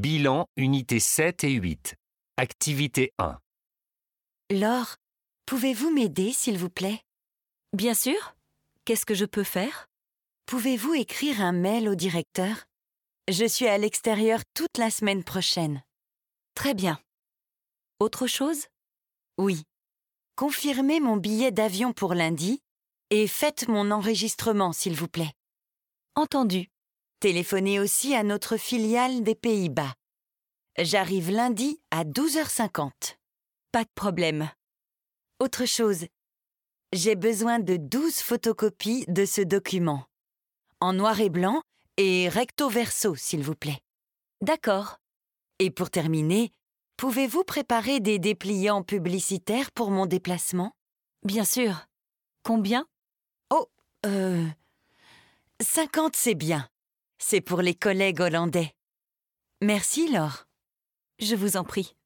Bilan, unité 7 et 8. Activité 1. Laure, pouvez-vous m'aider, s'il vous plaît? Bien sûr. Qu'est-ce que je peux faire? Pouvez-vous écrire un mail au directeur? Je suis à l'extérieur toute la semaine prochaine. Très bien. Autre chose? Oui. Confirmez mon billet d'avion pour lundi et faites mon enregistrement, s'il vous plaît. Entendu. Téléphonez aussi à notre filiale des Pays-Bas. J'arrive lundi à 12h50. Pas de problème. Autre chose, j'ai besoin de 12 photocopies de ce document. En noir et blanc et recto verso, s'il vous plaît. D'accord. Et pour terminer, pouvez-vous préparer des dépliants publicitaires pour mon déplacement? Bien sûr. Combien? Oh, 50, c'est bien. C'est pour les collègues hollandais. Merci, Laure. Je vous en prie.